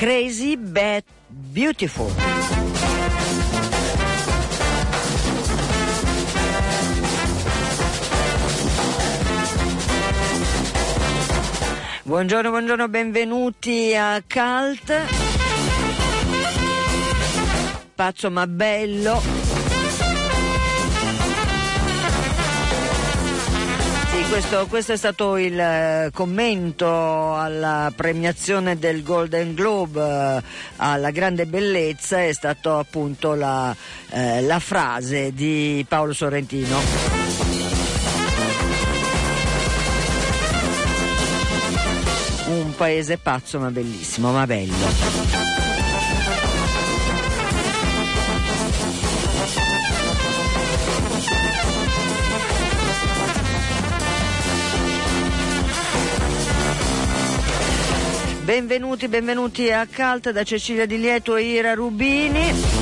Crazy But Beautiful. Buongiorno, benvenuti a Cult. Pazzo ma bello. Sì, questo è stato il commento alla premiazione del Golden Globe alla grande bellezza, è stato appunto la frase di Paolo Sorrentino. Un paese pazzo ma bellissimo, ma bello. Benvenuti a Cult da Cecilia Di Lieto e Ira Rubini.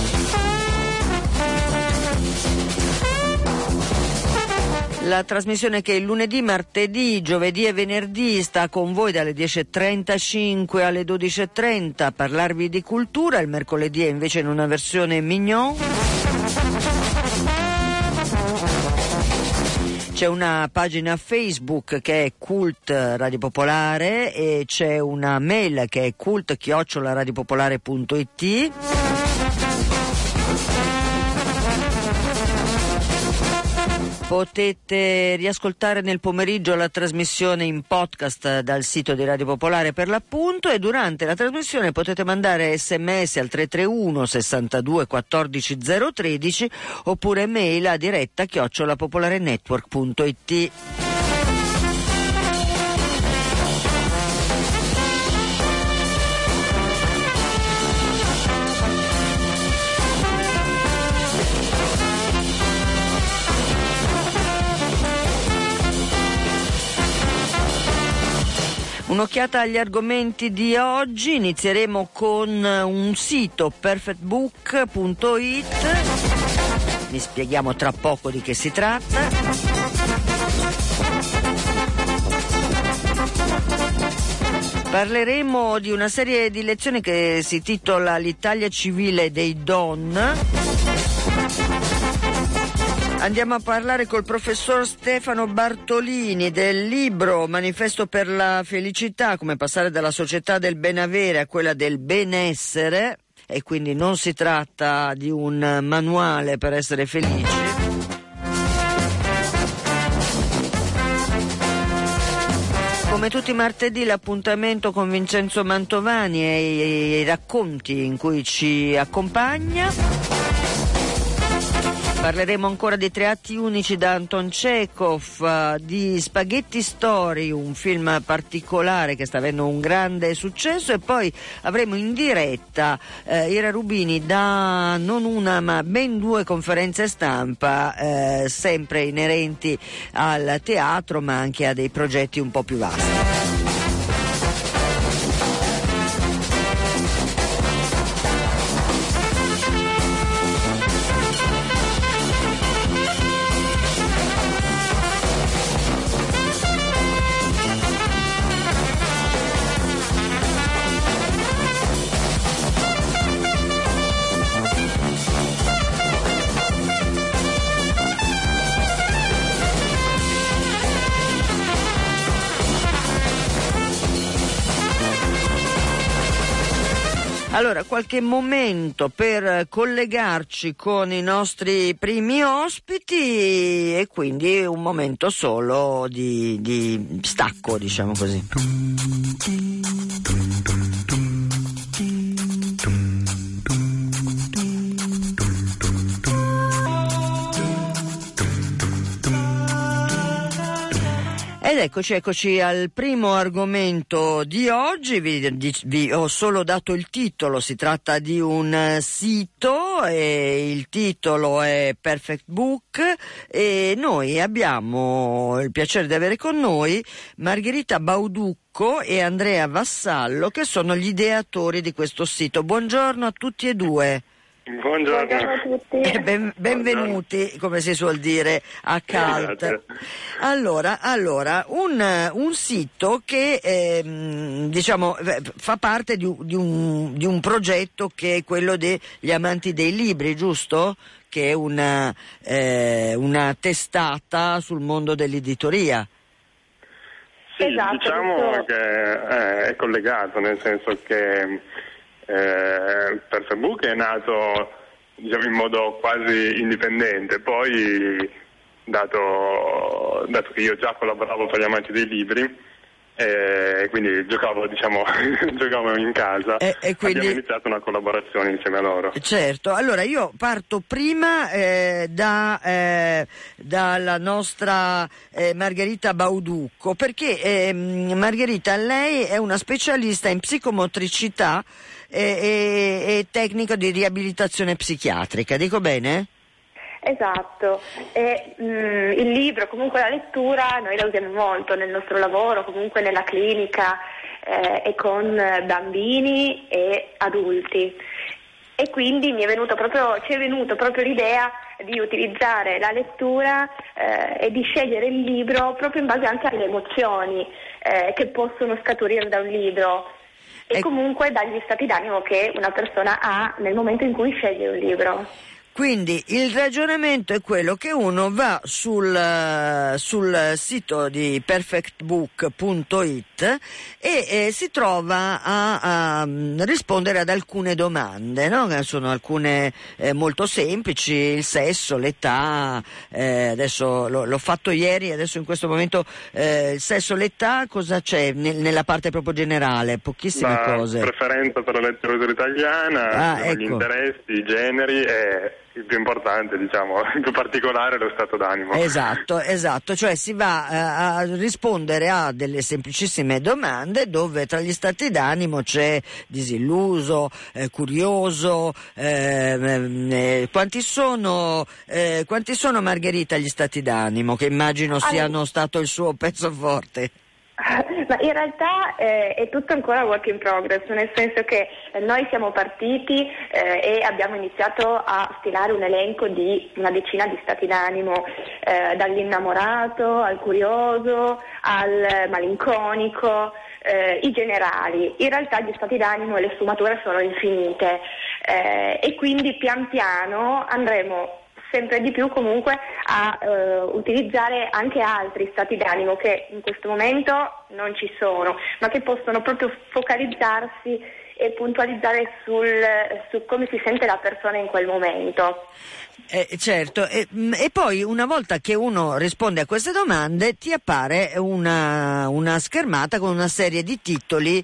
La trasmissione che il lunedì, martedì, giovedì e venerdì sta con voi dalle 10.35 alle 12.30 a parlarvi di cultura, il mercoledì è invece in una versione mignon. C'è una pagina Facebook che è Cult Radio Popolare e c'è una mail che è cult@radiopopolare.it. Potete riascoltare nel pomeriggio la trasmissione in podcast dal sito di Radio Popolare per l'appunto, e durante la trasmissione potete mandare sms al 331 62 14 013 oppure mail a diretta@popolarenetwork.it. Un'occhiata agli argomenti di oggi. Inizieremo con un sito, perfectbook.it. Vi spieghiamo tra poco di che si tratta. Parleremo di una serie di lezioni che si titola L'Italia civile dei Don. Andiamo a parlare col professor Stefano Bartolini del libro Manifesto per la felicità, come passare dalla società del benavere a quella del benessere, e quindi non si tratta di un manuale per essere felici. Come tutti i martedì l'appuntamento con Vincenzo Mantovani e i racconti in cui ci accompagna. Parleremo ancora di Tre atti unici da Anton Chekhov, di Spaghetti Story, un film particolare che sta avendo un grande successo, e poi avremo in diretta Ira Rubini da non una ma ben 2 conferenze stampa, sempre inerenti al teatro ma anche a dei progetti un po' più vasti. Allora, qualche momento per collegarci con i nostri primi ospiti e quindi un momento solo di stacco, diciamo così. Ed eccoci al primo argomento di oggi. Vi ho solo dato il titolo, si tratta di un sito e il titolo è Perfect Book, e noi abbiamo il piacere di avere con noi Margherita Bauducco e Andrea Vassallo, che sono gli ideatori di questo sito. Buongiorno a tutti e due. Buongiorno a tutti. Benvenuti, come si suol dire, a CALT. Grazie. Allora, un sito che fa parte di un progetto che è quello degli amanti dei libri, giusto? Che è una testata sul mondo dell'editoria. Sì, Esatto, diciamo che è collegato, nel senso che per Facebook è nato, diciamo, in modo quasi indipendente, poi dato che io già collaboravo per gli amanti dei libri, quindi giocavo in casa, e quindi abbiamo iniziato una collaborazione insieme a loro. Certo, allora io parto prima dalla nostra Margherita Bauducco, perché Margherita, lei è una specialista in psicomotricità e tecnica di riabilitazione psichiatrica, dico bene? Esatto, il libro, comunque la lettura, noi la usiamo molto nel nostro lavoro, comunque nella clinica e con bambini e adulti. E quindi ci è venuto proprio l'idea di utilizzare la lettura e di scegliere il libro proprio in base anche alle emozioni che possono scaturire da un libro e comunque dagli stati d'animo che una persona ha nel momento in cui sceglie un libro. Quindi il ragionamento è quello che uno va sul sito di perfectbook.it e si trova a rispondere ad alcune domande, no? Sono alcune molto semplici: il sesso, l'età, adesso l'ho fatto ieri, adesso in questo momento il sesso, l'età, cosa c'è nella parte proprio generale? Pochissime cose. Preferenza per la letteratura italiana, ecco. Gli interessi, i generi e il più importante, diciamo, il più particolare, lo stato d'animo. Esatto, cioè si va a rispondere a delle semplicissime domande dove tra gli stati d'animo c'è disilluso, curioso, quanti sono Margherita gli stati d'animo, che immagino siano stato il suo pezzo forte? Ma in realtà è tutto ancora work in progress, nel senso che noi siamo partiti e abbiamo iniziato a stilare un elenco di una decina di stati d'animo, dall'innamorato al curioso al malinconico, i generali. In realtà gli stati d'animo e le sfumature sono infinite e quindi pian piano andremo sempre di più comunque a utilizzare anche altri stati d'animo che in questo momento non ci sono, ma che possono proprio focalizzarsi e puntualizzare su come si sente la persona in quel momento. Certo, e poi una volta che uno risponde a queste domande ti appare una schermata con una serie di titoli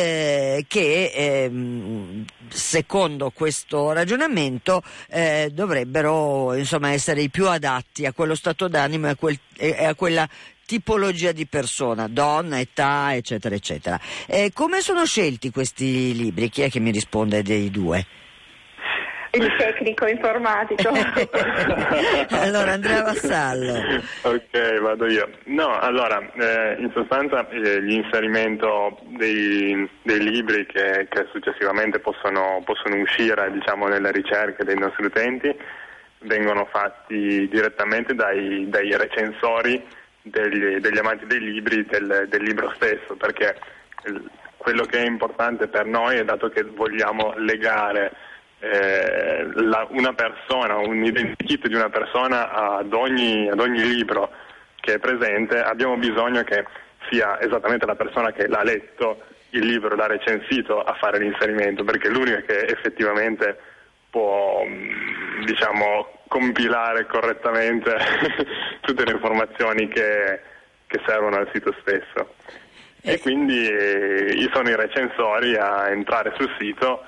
che secondo questo ragionamento dovrebbero insomma essere i più adatti a quello stato d'animo e a quella tipologia di persona, donna, età, eccetera eccetera. Come sono scelti questi libri? Chi è che mi risponde dei due? Il tecnico informatico. Allora Andrea Vassallo. Ok, vado io. No, allora, in sostanza l'inserimento dei libri che successivamente possono uscire, diciamo, nelle ricerche dei nostri utenti vengono fatti direttamente dai recensori degli amanti dei libri del libro stesso, perché quello che è importante per noi è, dato che vogliamo legare una persona, un identikit di una persona ad ogni libro che è presente, abbiamo bisogno che sia esattamente la persona che l'ha letto il libro, l'ha recensito, a fare l'inserimento, perché è l'unica che effettivamente può, diciamo, compilare correttamente tutte le informazioni che servono al sito stesso. E quindi sono i recensori a entrare sul sito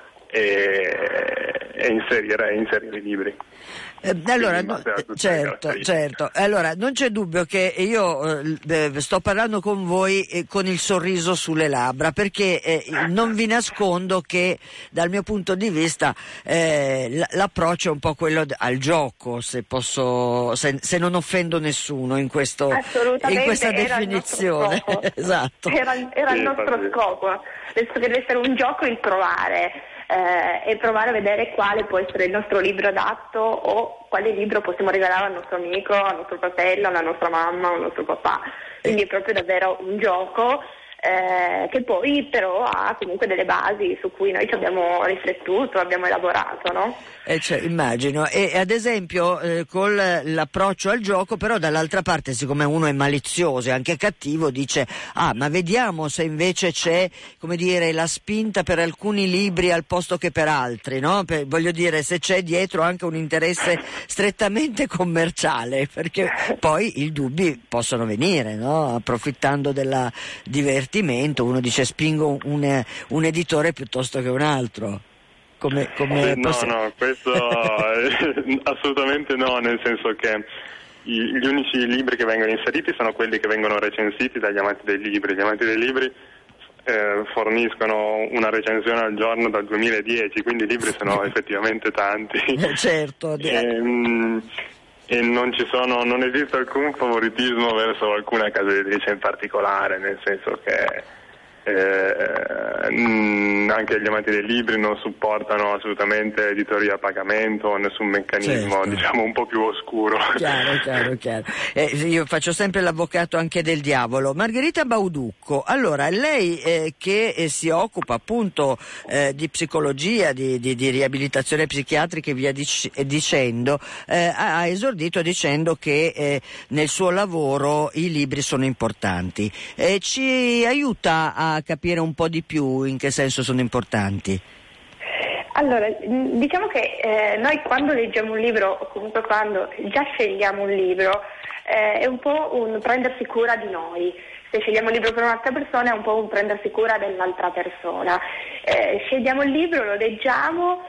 e inserire i libri. Allora, certo. Allora, non c'è dubbio che io sto parlando con voi con il sorriso sulle labbra, perché non vi nascondo che dal mio punto di vista l'approccio è un po' quello al gioco, se non offendo nessuno in questa definizione. Il Esatto. Era il nostro scopo, penso che deve essere un gioco il provare. e provare a vedere quale può essere il nostro libro adatto o quale libro possiamo regalare al nostro amico, al nostro fratello, alla nostra mamma o al nostro papà. Quindi è proprio davvero un gioco che poi però ha comunque delle basi su cui noi ci abbiamo riflettuto, abbiamo elaborato, no? Immagino. E ad esempio con l'approccio al gioco, però dall'altra parte, siccome uno è malizioso e anche cattivo, dice ma vediamo se invece c'è, come dire, la spinta per alcuni libri al posto che per altri, no? Voglio dire, se c'è dietro anche un interesse strettamente commerciale, perché poi i dubbi possono venire, no? Approfittando della divertimento, uno dice un editore piuttosto che un altro. No, questo assolutamente no, nel senso che gli unici libri che vengono inseriti sono quelli che vengono recensiti dagli amanti dei libri. Gli amanti dei libri forniscono una recensione al giorno dal 2010, quindi i libri sono effettivamente tanti. Certo. E non esiste alcun favoritismo verso alcuna casa editrice in particolare, nel senso che anche gli amanti dei libri non supportano assolutamente editoria a pagamento, nessun meccanismo, diciamo, un po' più oscuro. Chiaro. Io faccio sempre l'avvocato anche del diavolo. Margherita Bauducco, allora lei che si occupa appunto di psicologia, di riabilitazione psichiatrica e via dicendo, ha esordito dicendo che nel suo lavoro i libri sono importanti. Ci aiuta a capire un po' di più in che senso sono importanti? Allora, diciamo che noi quando leggiamo un libro, o comunque quando già scegliamo un libro, è un po' un prendersi cura di noi. Se scegliamo un libro per un'altra persona è un po' un prendersi cura dell'altra persona. Scegliamo il libro, lo leggiamo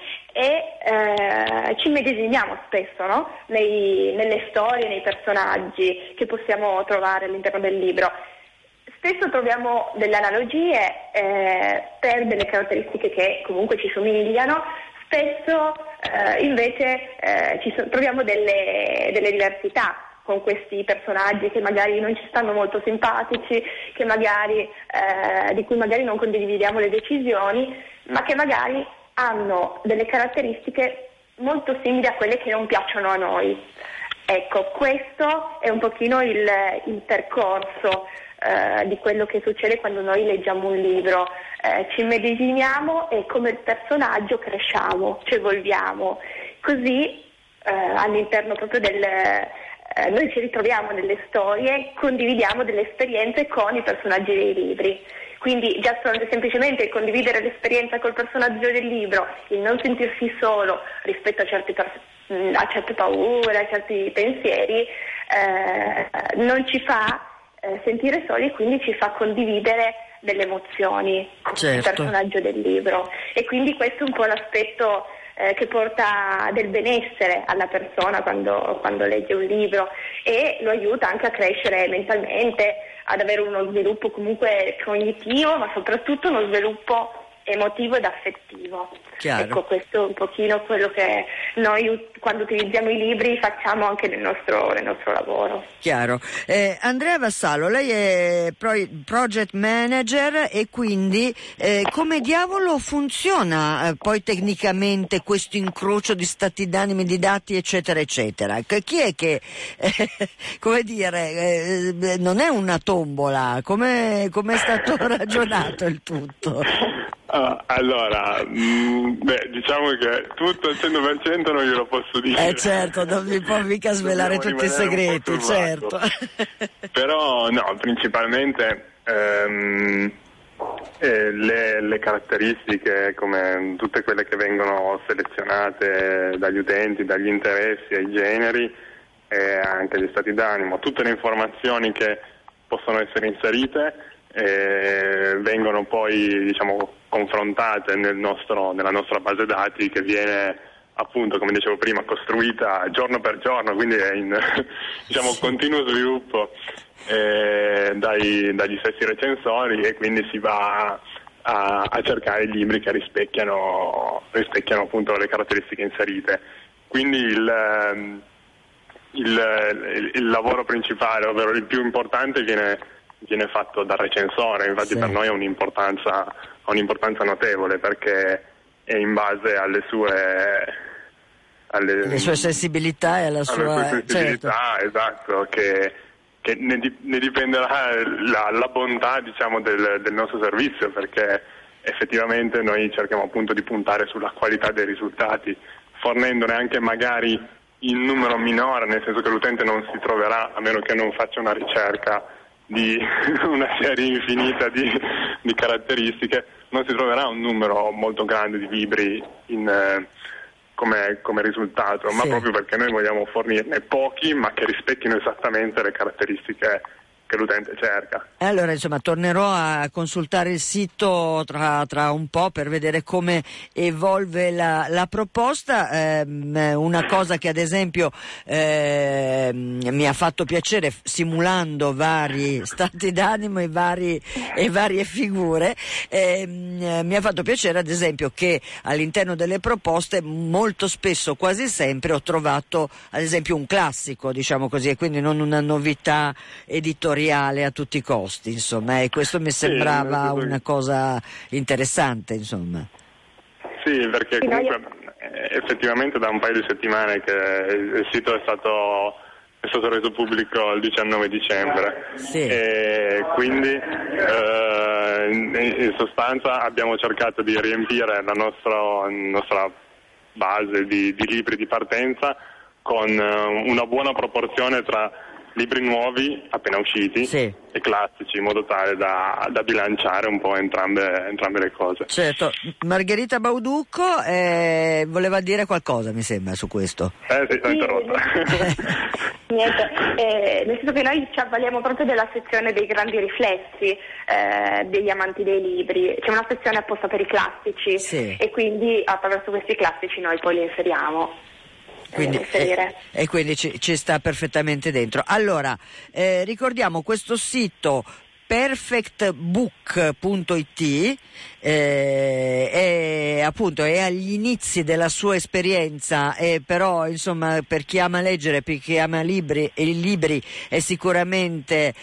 e ci medesimiamo spesso, no? Nelle storie, nei personaggi che possiamo trovare all'interno del libro. Spesso troviamo delle analogie per delle caratteristiche che comunque ci somigliano, spesso invece troviamo delle diversità con questi personaggi che magari non ci stanno molto simpatici, che magari, di cui magari non condividiamo le decisioni, ma che magari hanno delle caratteristiche molto simili a quelle che non piacciono a noi. Ecco, questo è un pochino il percorso di quello che succede quando noi leggiamo un libro, ci medesimiamo e come il personaggio cresciamo, ci evolviamo, così all'interno proprio noi ci ritroviamo nelle storie, condividiamo delle esperienze con i personaggi dei libri. Quindi già semplicemente condividere l'esperienza col personaggio del libro, il non sentirsi solo rispetto a certe paure, a certi pensieri, non ci fa sentire soli e quindi ci fa condividere delle emozioni con il personaggio del libro. E quindi questo è un po' l'aspetto che porta del benessere alla persona quando legge un libro e lo aiuta anche a crescere mentalmente, ad avere uno sviluppo comunque cognitivo, ma soprattutto uno sviluppo emotivo ed affettivo. Chiaro. Ecco, questo è un pochino quello che noi quando utilizziamo i libri facciamo anche nel nostro lavoro. Chiaro. Andrea Vassallo, lei è project manager e quindi come diavolo funziona poi tecnicamente questo incrocio di stati d'animi, di dati eccetera eccetera? Chi è che come dire non è una tombola, come è stato ragionato il tutto? Allora, diciamo che tutto al 100% non glielo posso dire. Certo, non mi può mica svelare tutti i segreti, certo. Però no, principalmente le caratteristiche, come tutte quelle che vengono selezionate dagli utenti, dagli interessi ai generi e anche gli stati d'animo, tutte le informazioni che possono essere inserite vengono poi, diciamo, confrontate nella nostra base dati, che viene appunto, come dicevo prima, costruita giorno per giorno, quindi è in continuo sviluppo dagli stessi recensori, e quindi si va a cercare i libri che rispecchiano appunto le caratteristiche inserite. Quindi il lavoro principale, ovvero il più importante, viene fatto dal recensore. Infatti per noi ha un'importanza notevole, perché e in base alle le sue sensibilità e alla sua sensibilità, certo. Esatto, che ne dipenderà la bontà, diciamo, del nostro servizio, perché effettivamente noi cerchiamo appunto di puntare sulla qualità dei risultati, fornendone anche magari in numero minore, nel senso che l'utente non si troverà, a meno che non faccia una ricerca di una serie infinita di caratteristiche, non si troverà un numero molto grande di libri come risultato, ma proprio perché noi vogliamo fornirne pochi, ma che rispettino esattamente le caratteristiche che l'utente cerca. Allora, insomma, tornerò a consultare il sito tra un po' per vedere come evolve la proposta. Una cosa che ad esempio mi ha fatto piacere, simulando vari stati d'animo e varie figure, mi ha fatto piacere ad esempio che all'interno delle proposte molto spesso, quasi sempre, ho trovato ad esempio un classico, diciamo così, e quindi non una novità editoriale a tutti i costi, insomma, e questo mi sembrava una cosa interessante, insomma. Sì, perché comunque effettivamente da un paio di settimane che il sito è stato reso pubblico il 19 dicembre, sì. E quindi in sostanza abbiamo cercato di riempire la nostra base di libri di partenza con una buona proporzione tra libri nuovi appena usciti, sì, e classici, in modo tale da bilanciare un po' entrambe le cose. Certo. Margherita Bauducco voleva dire qualcosa, mi sembra, su questo. Sì, l'ho interrotta. Niente, nel senso che noi ci avvaliamo proprio della sezione dei grandi riflessi degli amanti dei libri. C'è una sezione apposta per i classici, sì, e quindi attraverso questi classici noi poi li inseriamo. Quindi, e quindi ci sta perfettamente dentro. Allora, ricordiamo questo sito perfectbook.it, appunto è agli inizi della sua esperienza, però insomma per chi ama leggere, per chi ama i libri è sicuramente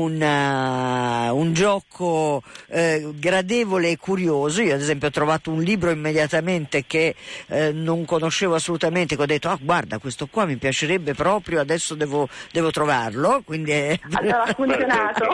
un gioco gradevole e curioso. Io ad esempio ho trovato un libro immediatamente che non conoscevo assolutamente, che ho detto guarda, questo qua mi piacerebbe proprio, adesso devo trovarlo, quindi allora ha funzionato.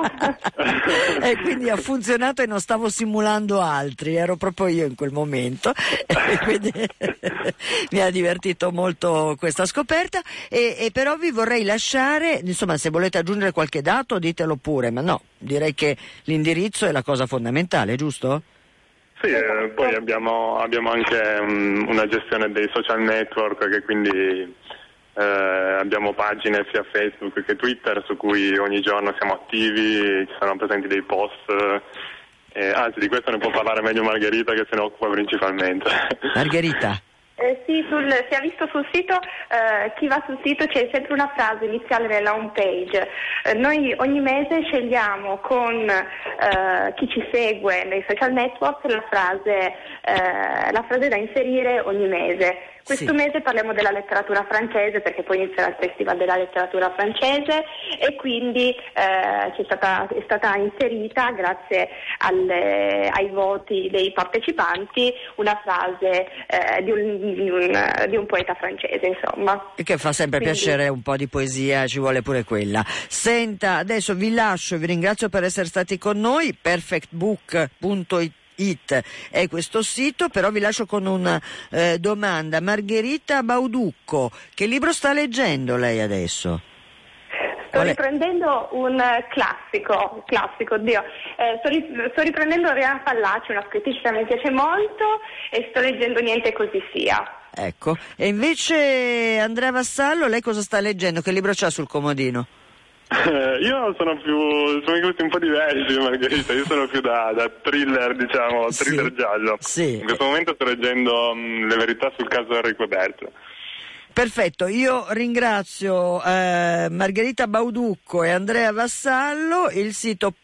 E quindi ha funzionato e non stavo simulando altri, ero proprio io in quel momento e quindi mi ha divertito molto questa scoperta e però vi vorrei lasciare, insomma, se volete aggiungere qualche dato ditelo pure, ma no, direi che l'indirizzo è la cosa fondamentale, giusto? Sì, poi abbiamo anche una gestione dei social network, che quindi abbiamo pagine sia Facebook che Twitter su cui ogni giorno siamo attivi, ci sono presenti dei post, anzi di questo ne può parlare meglio Margherita, che se ne occupa principalmente. Margherita. Sì, si è visto sul sito, chi va sul sito c'è sempre una frase iniziale nella home page. Noi ogni mese scegliamo con chi ci segue nei social network la frase da inserire ogni mese. Questo mese parliamo della letteratura francese, perché poi inizierà il Festival della letteratura francese e quindi è stata inserita, grazie ai voti dei partecipanti, una frase di un poeta francese, insomma. Che fa sempre piacere, un po' di poesia, ci vuole pure quella. Senta, adesso vi lascio, vi ringrazio per essere stati con noi, perfectbook.it è questo sito, però vi lascio con una domanda. Margherita Bauducco, che libro sta leggendo lei adesso? Sto riprendendo un classico, Dio. Sto riprendendo Oriana Fallaci, una scrittrice che mi piace molto, e sto leggendo Niente così sia. Ecco, e invece Andrea Vassallo, lei cosa sta leggendo? Che libro c'ha sul comodino? Io sono i gusti un po' diversi, Margherita. Io sono più da thriller, diciamo, thriller giallo. Sì. In questo momento sto leggendo Le verità sul caso Enrico Berto. Perfetto, io ringrazio Margherita Bauducco e Andrea Vassallo, il sito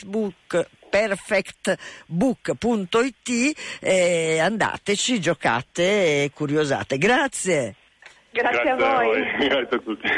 perfectbook.it, andateci, giocate e curiosate. Grazie. Grazie a voi. Grazie a tutti.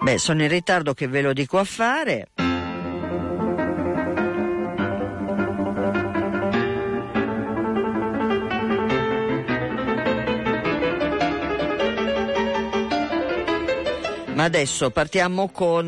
Beh, sono in ritardo che ve lo dico a fare. Ma adesso partiamo con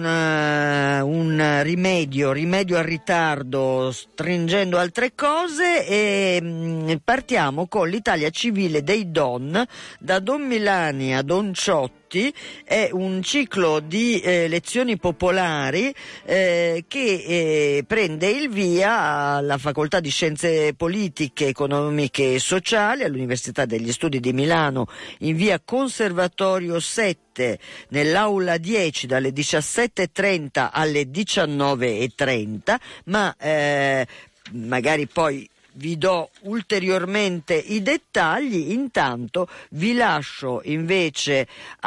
un rimedio al ritardo, stringendo altre cose, e partiamo con l'Italia civile dei Don, da Don Milani a Don Ciotti. È un ciclo di lezioni popolari che prende il via alla Facoltà di Scienze Politiche, Economiche e Sociali all'Università degli Studi di Milano, in via Conservatorio 7, nell'aula 10, dalle 17.30 alle 19.30, ma magari poi vi do ulteriormente i dettagli. Intanto vi lascio invece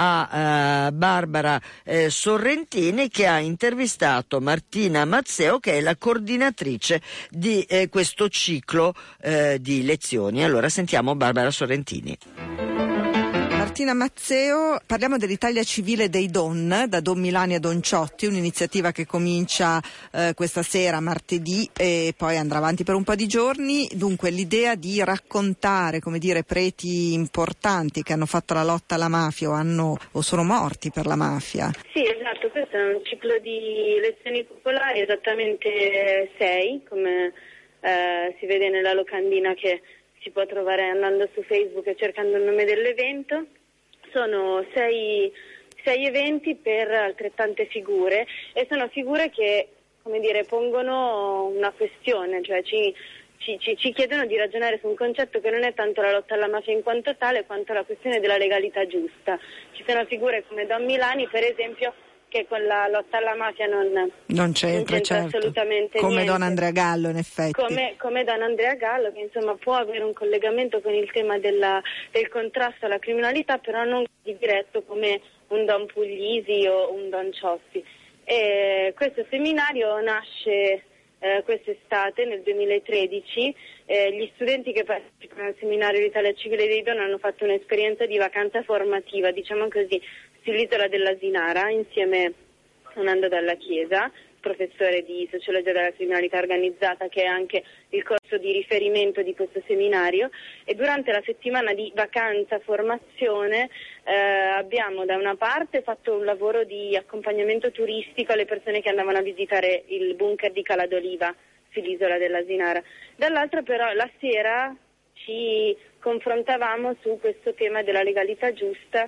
a Barbara Sorrentini, che ha intervistato Martina Mazzeo, che è la coordinatrice di questo ciclo di lezioni. Allora sentiamo Barbara Sorrentini. Martina Mazzeo, parliamo dell'Italia civile dei Don, da Don Milani a Don Ciotti, un'iniziativa che comincia questa sera, martedì, e poi andrà avanti per un po' di giorni. Dunque l'idea di raccontare, come dire, preti importanti che hanno fatto la lotta alla mafia o sono morti per la mafia. Sì, esatto, questo è un ciclo di lezioni popolari, esattamente 6, come si vede nella locandina che si può trovare andando su Facebook e cercando il nome dell'evento. Sono 6 eventi per altrettante figure, e sono figure che, come dire, pongono una questione, cioè ci chiedono di ragionare su un concetto che non è tanto la lotta alla mafia in quanto tale, quanto la questione della legalità giusta. Ci sono figure come Don Milani, per esempio, che con la lotta alla mafia non c'entra certo. Assolutamente come niente. Don Andrea Gallo, in effetti. Come Don Andrea Gallo, che insomma può avere un collegamento con il tema del contrasto alla criminalità, però non di diretto come un Don Puglisi o un Don Ciotti. E questo seminario nasce quest'estate, nel 2013. Gli studenti che partecipano al seminario d'Italia Civile dei Don hanno fatto un'esperienza di vacanza formativa, diciamo così, sull'isola dell'Asinara, insieme a Nando Dalla Chiesa, professore di sociologia della criminalità organizzata, che è anche il corso di riferimento di questo seminario. E durante la settimana di vacanza formazione abbiamo da una parte fatto un lavoro di accompagnamento turistico alle persone che andavano a visitare il bunker di Cala d'Oliva sull'isola dell'Asinara, dall'altra però la sera ci confrontavamo su questo tema della legalità giusta,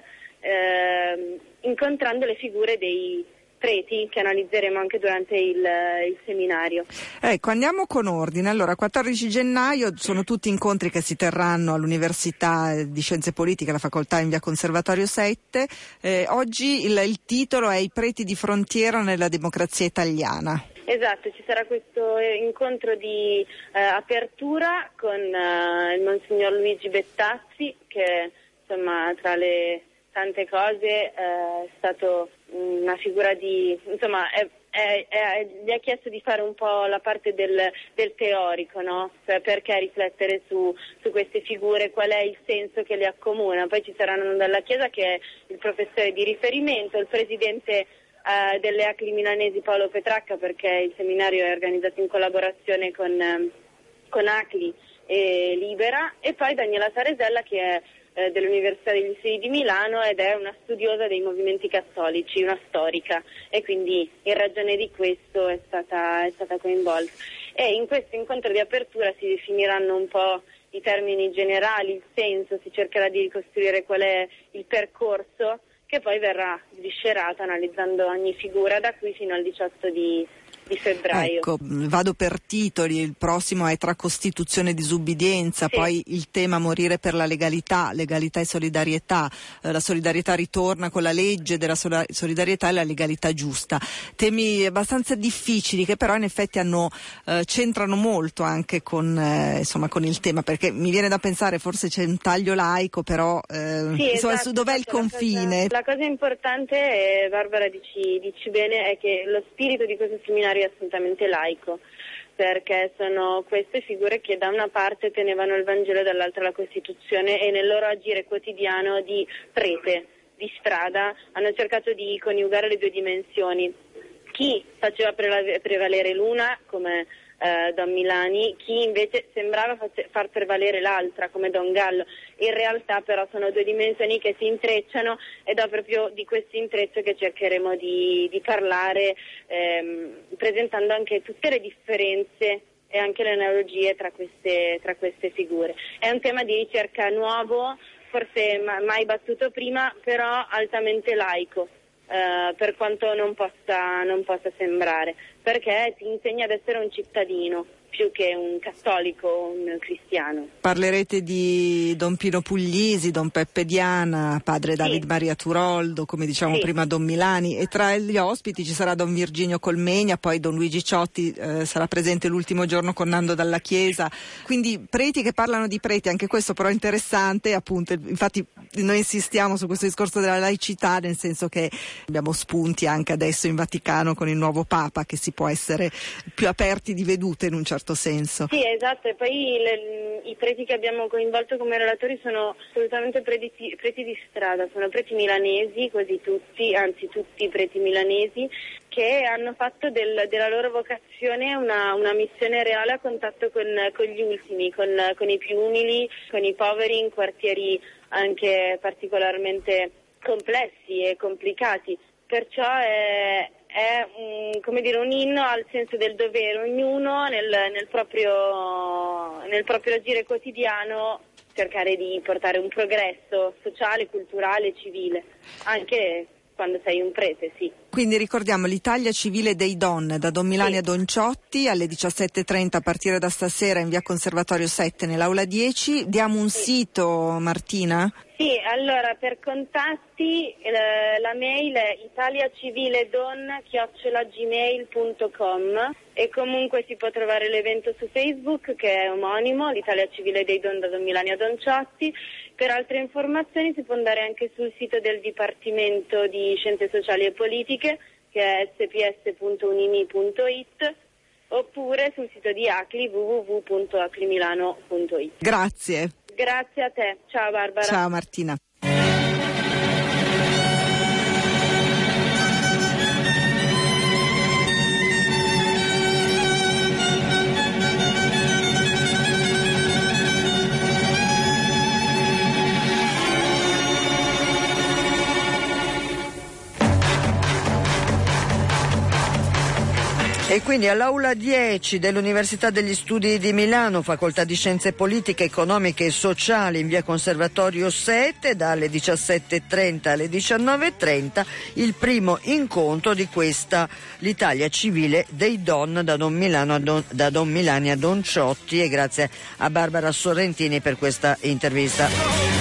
incontrando le figure dei preti che analizzeremo anche durante il seminario. Ecco, andiamo con ordine. Allora, 14 gennaio sono tutti incontri che si terranno all'Università di Scienze Politiche, la facoltà in via Conservatorio 7. Oggi il titolo è I preti di frontiera nella democrazia italiana. Esatto, ci sarà questo incontro di apertura con il Monsignor Luigi Bettazzi, che insomma tra le tante cose è stato una figura di, insomma, gli ha chiesto di fare un po' la parte del teorico, no? Cioè, perché riflettere su queste figure, qual è il senso che le accomuna. Poi ci saranno Dalla Chiesa, che è il professore di riferimento, il presidente delle ACLI milanesi Paolo Petracca, perché il seminario è organizzato in collaborazione con ACLI e Libera, e poi Daniela Saresella, che è dell'Università degli Studi di Milano ed è una studiosa dei movimenti cattolici, una storica, e quindi in ragione di questo è stata coinvolta. E in questo incontro di apertura si definiranno un po' i termini generali, il senso, si cercherà di ricostruire qual è il percorso, che poi verrà sviscerato analizzando ogni figura da qui fino al 18 di febbraio. Ecco, vado per titoli. Il prossimo è Tra Costituzione e disubbidienza, sì. Poi il tema Morire per la legalità e solidarietà. La solidarietà ritorna con la legge della solidarietà e la legalità giusta. Temi abbastanza difficili, che però in effetti c'entrano molto anche con il tema, perché mi viene da pensare forse c'è un taglio laico, però sì, insomma, esatto, dov'è il confine? La cosa importante, Barbara dici bene, è che lo spirito di questo seminario è assolutamente laico, perché sono queste figure che da una parte tenevano il Vangelo e dall'altra la Costituzione, e nel loro agire quotidiano di prete, di strada hanno cercato di coniugare le due dimensioni. Chi faceva prevalere l'una, come Don Milani, chi invece sembrava far prevalere l'altra, come Don Gallo. In realtà però sono due dimensioni che si intrecciano, ed è proprio di questo intreccio che cercheremo di parlare, presentando anche tutte le differenze e anche le analogie tra queste figure. È un tema di ricerca nuovo, forse mai battuto prima, però altamente laico, per quanto non possa sembrare, perché ti insegna ad essere un cittadino più che un cattolico o un cristiano. Parlerete di Don Pino Puglisi, Don Peppe Diana, padre David Maria Turoldo, come dicevamo prima Don Milani, e tra gli ospiti ci sarà Don Virginio Colmegna, poi Don Luigi Ciotti sarà presente l'ultimo giorno con Nando Dalla Chiesa, quindi preti che parlano di preti, anche questo però è interessante, appunto, infatti noi insistiamo su questo discorso della laicità, nel senso che abbiamo spunti anche adesso in Vaticano con il nuovo Papa, che si può essere più aperti di vedute in un certo senso. Sì, esatto, e poi i preti che abbiamo coinvolto come relatori sono assolutamente preti di strada, sono preti milanesi, quasi tutti, anzi tutti preti milanesi, che hanno fatto della loro vocazione una missione reale a contatto con gli ultimi, con i più umili, con i poveri in quartieri anche particolarmente complessi e complicati. Perciò è come dire, un inno al senso del dovere, ognuno nel proprio agire quotidiano cercare di portare un progresso sociale, culturale, civile, anche quando sei un prete, sì. Quindi ricordiamo l'Italia Civile dei Don, da Don Milani a Don Ciotti, alle 17:30 a partire da stasera in via Conservatorio 7 nell'aula 10. Diamo un sito, Martina? Sì, allora per contatti la mail è italiaciviledon@gmail.com, e comunque si può trovare l'evento su Facebook, che è omonimo, l'Italia Civile dei Don da Don Milani a Don Ciotti. Per altre informazioni si può andare anche sul sito del Dipartimento di Scienze Sociali e Politiche, che è sps.unimi.it, oppure sul sito di ACLI, www.aclimilano.it. Grazie. Grazie a te. Ciao Barbara. Ciao Martina. E quindi all'aula 10 dell'Università degli Studi di Milano, Facoltà di Scienze Politiche, Economiche e Sociali, in via Conservatorio 7, dalle 17:30 alle 19:30, il primo incontro di questa l'Italia Civile dei Don da Don Milani a Don Ciotti, e grazie a Barbara Sorrentini per questa intervista.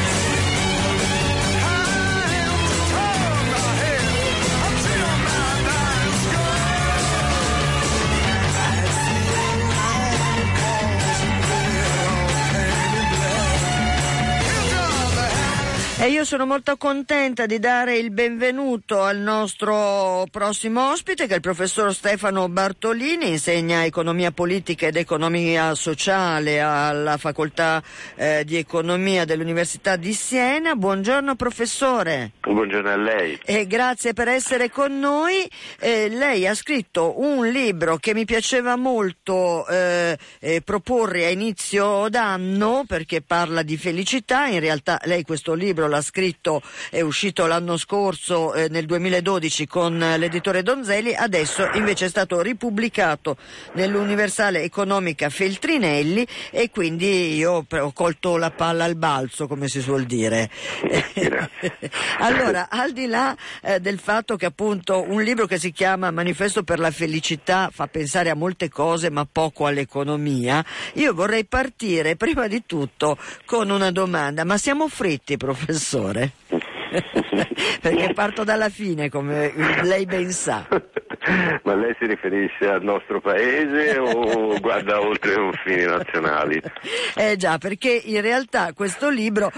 E io sono molto contenta di dare il benvenuto al nostro prossimo ospite, che è il professor Stefano Bartolini, insegna economia politica ed economia sociale alla facoltà di economia dell'Università di Siena. Buongiorno professore. Buongiorno a lei. E grazie per essere con noi. Lei ha scritto un libro che mi piaceva molto proporre a inizio d'anno, perché parla di felicità. In realtà lei questo libro l'ha scritto, è uscito l'anno scorso nel 2012 con l'editore Donzelli, adesso invece è stato ripubblicato nell'Universale Economica Feltrinelli, e quindi io ho colto la palla al balzo, come si suol dire. Allora, al di là del fatto che appunto un libro che si chiama Manifesto per la felicità fa pensare a molte cose ma poco all'economia, io vorrei partire prima di tutto con una domanda: ma siamo fritti, professore? Perché parto dalla fine, come lei ben sa. Ma lei si riferisce al nostro paese o guarda oltre i confini nazionali? Già, perché in realtà questo libro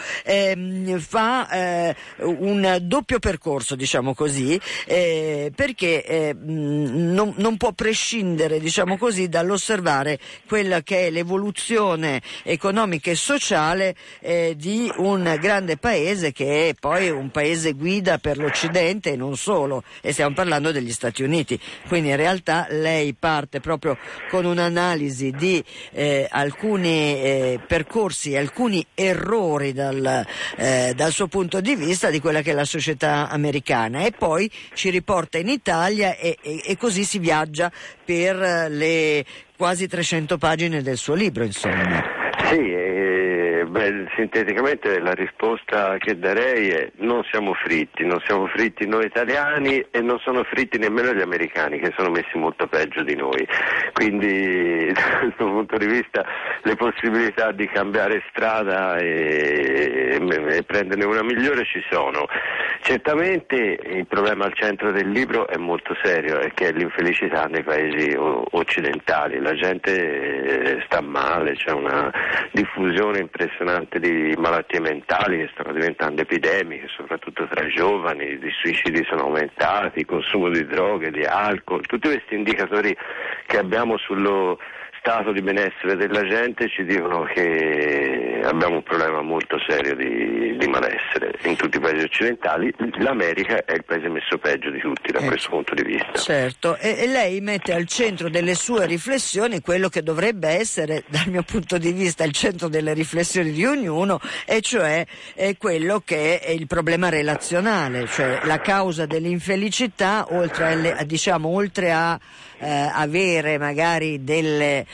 fa un doppio percorso, diciamo così, perché non può prescindere, diciamo così, dall'osservare quella che è l'evoluzione economica e sociale di un grande paese che è poi un paese guida per l'Occidente e non solo, e stiamo parlando degli Stati Uniti. Quindi in realtà lei parte proprio con un'analisi di alcuni percorsi, alcuni errori dal suo punto di vista di quella che è la società americana, e poi ci riporta in Italia e così si viaggia per le quasi 300 pagine del suo libro, insomma. Sì, sinteticamente la risposta che darei è: non siamo fritti noi italiani e non sono fritti nemmeno gli americani, che sono messi molto peggio di noi, quindi da questo punto di vista le possibilità di cambiare strada e prenderne una migliore ci sono. Certamente il problema al centro del libro è molto serio, è che è l'infelicità nei paesi occidentali, la gente sta male, c'è una diffusione impressionante di malattie mentali che stanno diventando epidemiche, soprattutto tra i giovani, i suicidi sono aumentati, il consumo di droghe, di alcol, tutti questi indicatori che abbiamo sullo stato di benessere della gente ci dicono che abbiamo un problema molto serio di malessere in tutti i paesi occidentali. L'America è il paese messo peggio di tutti da questo punto di vista. Certo, e lei mette al centro delle sue riflessioni quello che dovrebbe essere, dal mio punto di vista, il centro delle riflessioni di ognuno, e cioè quello che è il problema relazionale, cioè la causa dell'infelicità, oltre a avere magari delle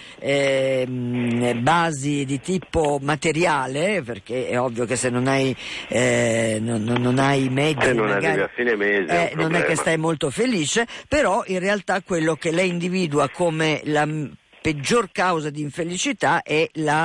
basi di tipo materiale, perché è ovvio che se non hai non hai i mezzi, se non magari arrivi a fine mese non è che stai molto felice, però in realtà quello che lei individua come la peggior causa di infelicità è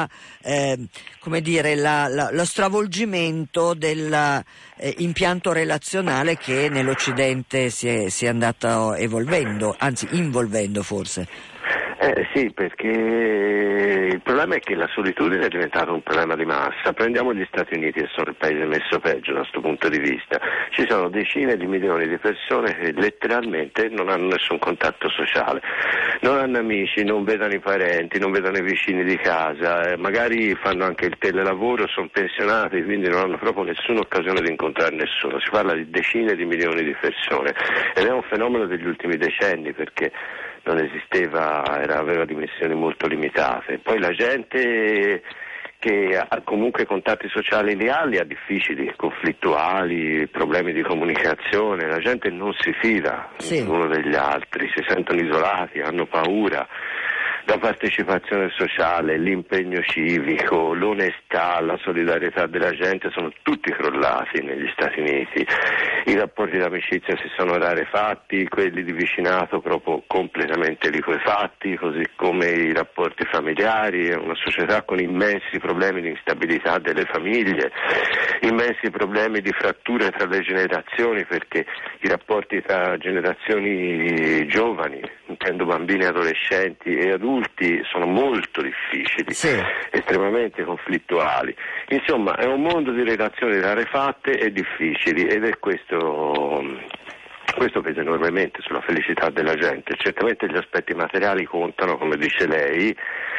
lo stravolgimento dell'impianto relazionale che nell'Occidente si è andato evolvendo, anzi involvendo forse. Sì, perché il problema è che la solitudine è diventata un problema di massa. Prendiamo gli Stati Uniti, che sono il paese messo peggio da questo punto di vista. Ci sono decine di milioni di persone che letteralmente non hanno nessun contatto sociale, non hanno amici, non vedono i parenti, non vedono i vicini di casa, magari fanno anche il telelavoro, sono pensionati, quindi non hanno proprio nessuna occasione di incontrare nessuno. Si parla di decine di milioni di persone ed è un fenomeno degli ultimi decenni, perché non esisteva, aveva dimensioni molto limitate. Poi la gente che ha comunque contatti sociali reali ha difficili, conflittuali, problemi di comunicazione, la gente non si fida l'uno degli altri, si sentono isolati, hanno paura. La partecipazione sociale, l'impegno civico, l'onestà, la solidarietà della gente sono tutti crollati negli Stati Uniti. I rapporti d'amicizia si sono rarefatti, quelli di vicinato proprio completamente liquefatti, così come i rapporti familiari. È una società con immensi problemi di instabilità delle famiglie, immensi problemi di fratture tra le generazioni, perché i rapporti tra generazioni giovani, intendo bambini, adolescenti e adulti, sono molto difficili, estremamente conflittuali. Insomma, è un mondo di relazioni rarefatte e difficili, ed è questo pesa enormemente sulla felicità della gente. Certamente gli aspetti materiali contano, come dice lei,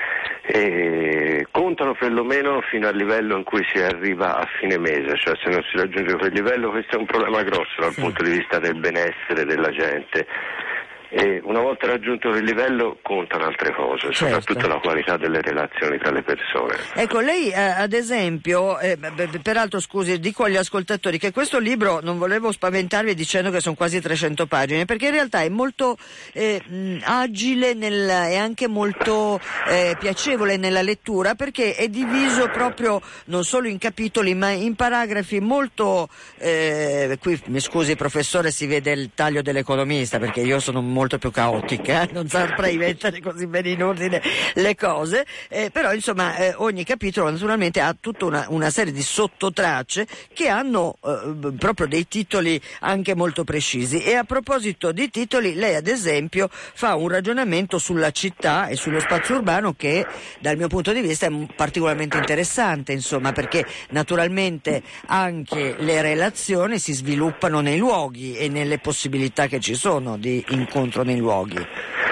e contano perlomeno fino al livello in cui si arriva a fine mese, cioè se non si raggiunge quel livello questo è un problema grosso dal punto di vista del benessere della gente. E una volta raggiunto quel livello contano altre cose, soprattutto la qualità delle relazioni tra le persone. Ecco, lei ad esempio, peraltro scusi, dico agli ascoltatori che questo libro non volevo spaventarvi dicendo che sono quasi 300 pagine, perché in realtà è molto agile e anche molto piacevole nella lettura, perché è diviso proprio non solo in capitoli ma in paragrafi molto, qui mi scusi professore, si vede il taglio dell'economista perché io sono molto più caotica, non saprei mettere così bene in ordine le cose, però insomma ogni capitolo naturalmente ha tutta una serie di sottotracce che hanno proprio dei titoli anche molto precisi. E a proposito di titoli, lei ad esempio fa un ragionamento sulla città e sullo spazio urbano che dal mio punto di vista è particolarmente interessante, insomma, perché naturalmente anche le relazioni si sviluppano nei luoghi e nelle possibilità che ci sono di incontro nei luoghi.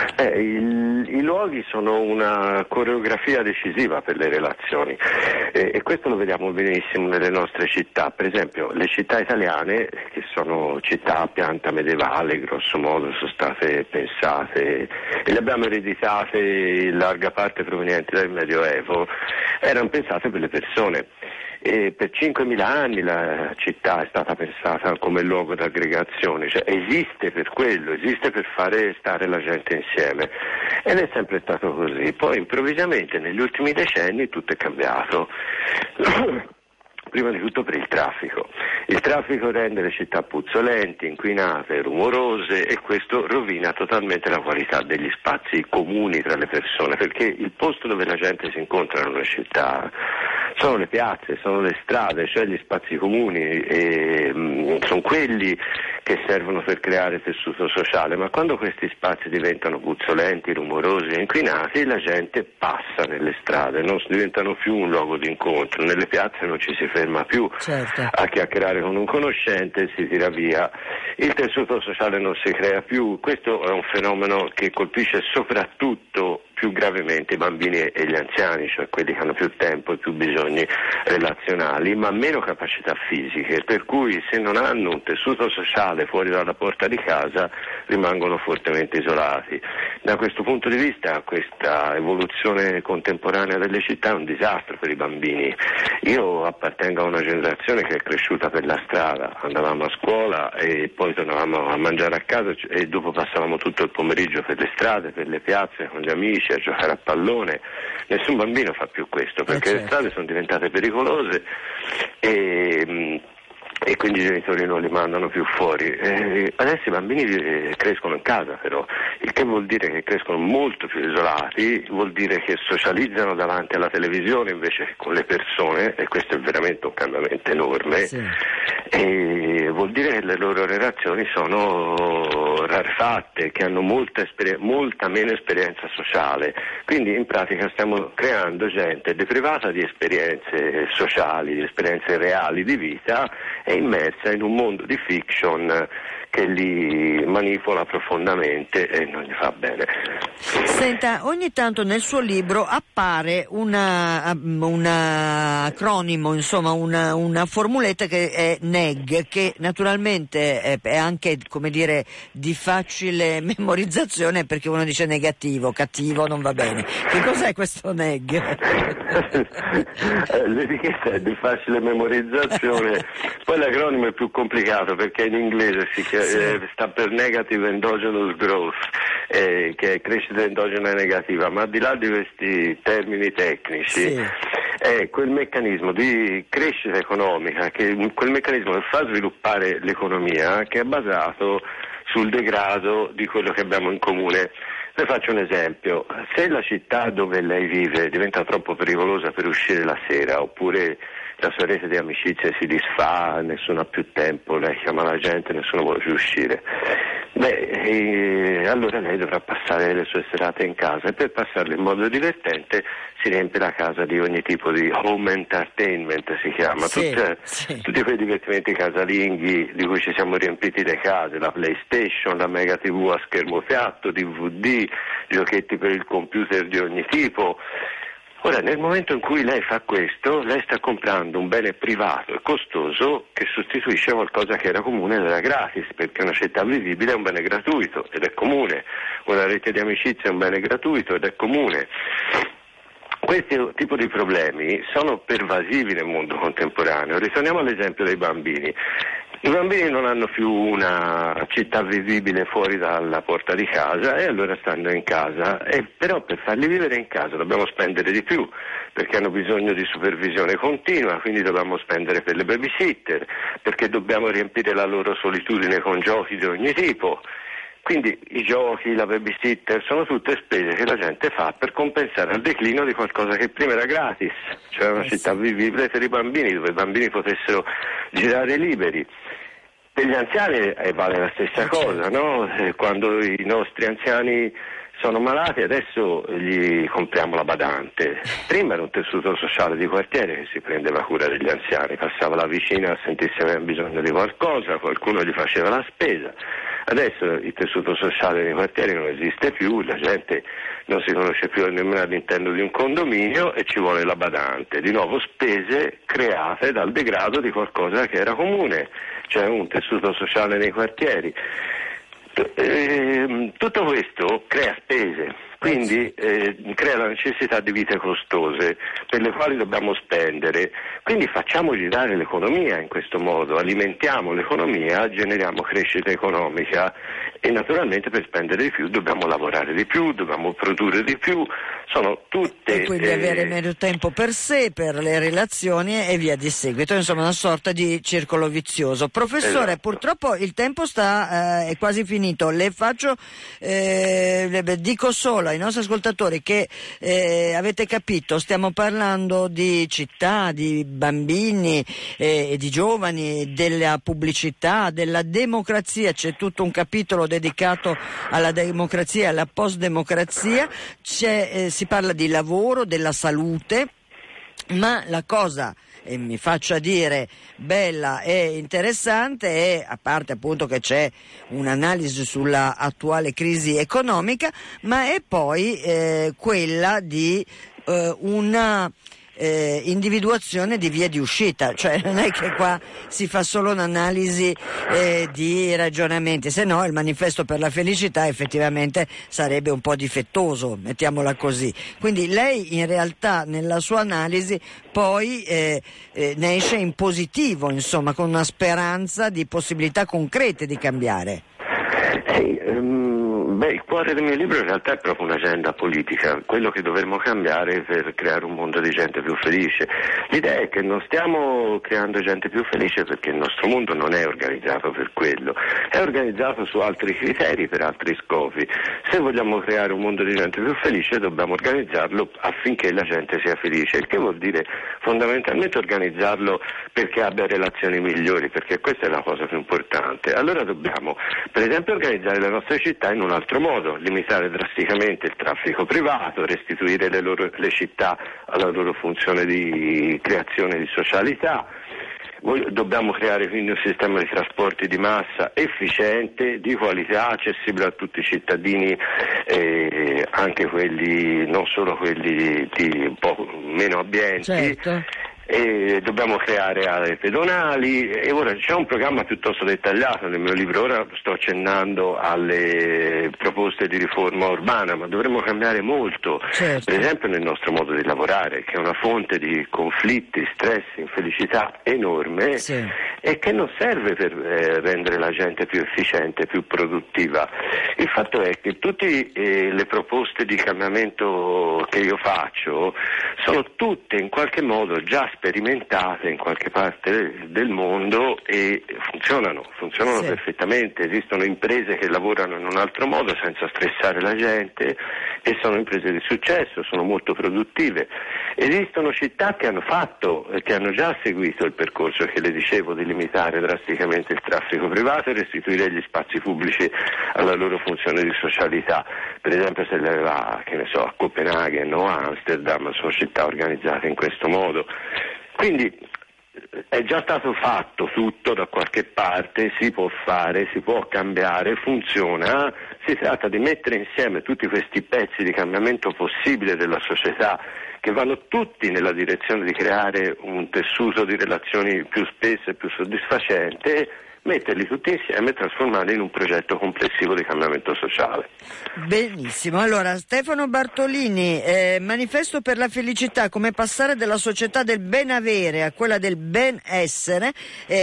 I luoghi sono una coreografia decisiva per le relazioni e questo lo vediamo benissimo nelle nostre città. Per esempio le città italiane, che sono città a pianta medievale grosso modo, sono state pensate e le abbiamo ereditate in larga parte provenienti dal Medioevo, erano pensate per le persone. E per 5.000 anni la città è stata pensata come luogo d'aggregazione, cioè esiste per quello, esiste per fare stare la gente insieme ed è sempre stato così. Poi improvvisamente negli ultimi decenni tutto è cambiato. Prima di tutto per il traffico. Il traffico rende le città puzzolenti, inquinate, rumorose e questo rovina totalmente la qualità degli spazi comuni tra le persone, perché il posto dove la gente si incontra in una città sono le piazze, sono le strade, cioè gli spazi comuni e sono quelli che servono per creare tessuto sociale, ma quando questi spazi diventano puzzolenti, rumorosi e inquinati, la gente passa nelle strade, non diventano più un luogo di incontro, nelle piazze non ci si ferma più a chiacchierare con un conoscente, si tira via, il tessuto sociale non si crea più. Questo è un fenomeno che colpisce soprattutto più gravemente i bambini e gli anziani, cioè quelli che hanno più tempo e più bisogni relazionali, ma meno capacità fisiche, per cui se non hanno un tessuto sociale fuori dalla porta di casa rimangono fortemente isolati. Da questo punto di vista questa evoluzione contemporanea delle città è un disastro per i bambini. Io appartengo a una generazione che è cresciuta per la strada, andavamo a scuola e poi tornavamo a mangiare a casa e dopo passavamo tutto il pomeriggio per le strade, per le piazze con gli amici a giocare a pallone. Nessun bambino fa più questo perché le strade sono diventate pericolose e quindi i genitori non li mandano più fuori. Adesso i bambini crescono in casa però, il che vuol dire che crescono molto più isolati, vuol dire che socializzano davanti alla televisione invece che con le persone, e questo è veramente un cambiamento enorme, e vuol dire che le loro relazioni sono rarefatte, che hanno molta meno esperienza sociale, quindi in pratica stiamo creando gente deprivata di esperienze sociali, di esperienze reali di vita, è immersa in un mondo di fiction che li manipola profondamente e non gli fa bene. Senta, ogni tanto nel suo libro appare un acronimo, insomma una formuletta che è NEG, che naturalmente è anche, come dire, di facile memorizzazione, perché uno dice negativo, cattivo, non va bene. Che cos'è questo NEG? L'etichetta è di facile memorizzazione, poi l'acronimo è più complicato perché in inglese sta per Negative Endogenous Growth, che è crescita endogena negativa, ma al di là di questi termini tecnici è quel meccanismo di crescita economica, quel meccanismo che fa sviluppare l'economia, che è basato sul degrado di quello che abbiamo in comune. Le faccio un esempio: se la città dove lei vive diventa troppo pericolosa per uscire la sera, oppure la sua rete di amicizie si disfa, nessuno ha più tempo, lei chiama la gente, nessuno vuole più uscire, allora lei dovrà passare le sue serate in casa, e per passarle in modo divertente si riempie la casa di ogni tipo di home entertainment, si chiama, tutti quei divertimenti casalinghi di cui ci siamo riempiti le case, la PlayStation, la Mega TV a schermo piatto, DVD, giochetti per il computer di ogni tipo. Ora, nel momento in cui lei fa questo, lei sta comprando un bene privato e costoso che sostituisce qualcosa che era comune ed era gratis, perché una città vivibile è un bene gratuito ed è comune, una rete di amicizia è un bene gratuito ed è comune. Questi tipi di problemi sono pervasivi nel mondo contemporaneo. Ritorniamo all'esempio dei bambini. I bambini non hanno più una città vivibile fuori dalla porta di casa e allora stanno in casa, però per farli vivere in casa dobbiamo spendere di più perché hanno bisogno di supervisione continua, quindi dobbiamo spendere per le babysitter, perché dobbiamo riempire la loro solitudine con giochi di ogni tipo. Quindi i giochi, la babysitter, sono tutte spese che la gente fa per compensare il declino di qualcosa che prima era gratis, cioè una città vivibile per i bambini, dove i bambini potessero girare liberi. Per gli anziani vale la stessa cosa, no? Quando i nostri anziani sono malati adesso gli compriamo la badante. Prima era un tessuto sociale di quartiere che si prendeva cura degli anziani, passava la vicina a sentirsi aveva bisogno di qualcosa, qualcuno gli faceva la spesa. Adesso il tessuto sociale nei quartieri non esiste più, la gente non si conosce più nemmeno all'interno di un condominio e ci vuole la badante. Di nuovo spese create dal degrado di qualcosa che era comune, cioè un tessuto sociale nei quartieri. Tutto questo crea spese, quindi crea la necessità di vite costose per le quali dobbiamo spendere, quindi facciamo girare l'economia in questo modo, alimentiamo l'economia, generiamo crescita economica e naturalmente per spendere di più dobbiamo lavorare di più, dobbiamo produrre di più, sono tutte... E quindi avere meno tempo per sé, per le relazioni e via di seguito, insomma una sorta di circolo vizioso. Professore, esatto. Purtroppo il tempo è quasi finito, le faccio, dico solo ai nostri ascoltatori che avete capito, stiamo parlando di città, di bambini e di giovani, della pubblicità, della democrazia, c'è tutto un capitolo dedicato alla democrazia e alla post-democrazia, si parla di lavoro, della salute, ma la cosa, e mi faccia dire, bella e interessante è, a parte appunto che c'è un'analisi sulla attuale crisi economica, ma è poi quella di una individuazione di vie di uscita, cioè non è che qua si fa solo un'analisi di ragionamenti, se no il manifesto per la felicità effettivamente sarebbe un po' difettoso, mettiamola così. Quindi lei in realtà nella sua analisi poi ne esce in positivo, insomma, con una speranza di possibilità concrete di cambiare. Il cuore del mio libro in realtà è proprio un'agenda politica, quello che dovremmo cambiare per creare un mondo di gente più felice. L'idea è che non stiamo creando gente più felice perché il nostro mondo non è organizzato per quello, è organizzato su altri criteri, per altri scopi. Se vogliamo creare un mondo di gente più felice dobbiamo organizzarlo affinché la gente sia felice, il che vuol dire fondamentalmente organizzarlo perché abbia relazioni migliori, perché questa è la cosa più importante. Allora dobbiamo, per esempio, organizzare le nostre città in un altro modo, limitare drasticamente il traffico privato, restituire le città alla loro funzione di creazione di socialità. Dobbiamo creare quindi un sistema di trasporti di massa efficiente, di qualità, accessibile a tutti i cittadini, anche quelli, non solo quelli un po' meno abbienti. Certo. E dobbiamo creare aree pedonali e ora c'è un programma piuttosto dettagliato nel mio libro, ora sto accennando alle proposte di riforma urbana, ma dovremmo cambiare molto, certo. Per esempio nel nostro modo di lavorare, che è una fonte di conflitti, stress, infelicità enorme, sì. E che non serve per rendere la gente più efficiente, più produttiva. Il fatto è che tutte le proposte di cambiamento che io faccio sono tutte in qualche modo già sperimentate in qualche parte del mondo e funzionano sì. Perfettamente. Esistono imprese che lavorano in un altro modo senza stressare la gente e sono imprese di successo, sono molto produttive. Esistono città che hanno già seguito il percorso che le dicevo di limitare drasticamente il traffico privato e restituire gli spazi pubblici alla loro funzione di socialità. Per esempio se lei va, a Copenaghen o a Amsterdam, sono città organizzate in questo modo. Quindi è già stato fatto tutto da qualche parte, si può fare, si può cambiare, funziona. Si tratta di mettere insieme tutti questi pezzi di cambiamento possibile della società che vanno tutti nella direzione di creare un tessuto di relazioni più spesse e più soddisfacente, metterli tutti insieme e trasformarli in un progetto complessivo di cambiamento sociale. Benissimo, allora Stefano Bartolini, manifesto per la felicità, come passare dalla società del ben avere a quella del ben essere,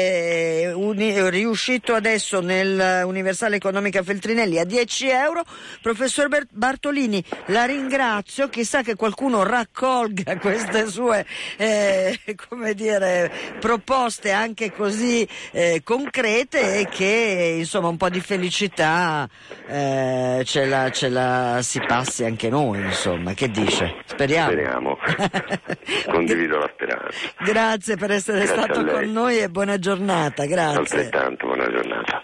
riuscito adesso nel Universale Economica Feltrinelli a 10 euro. Professor Bartolini, la ringrazio, chissà che qualcuno raccolga queste sue proposte anche così concrete rete e che insomma un po' di felicità ce la si passi anche noi, insomma. Che dice? Speriamo. Condivido la speranza. Grazie per essere stato con noi e buona giornata. Grazie. Altrettanto, buona giornata.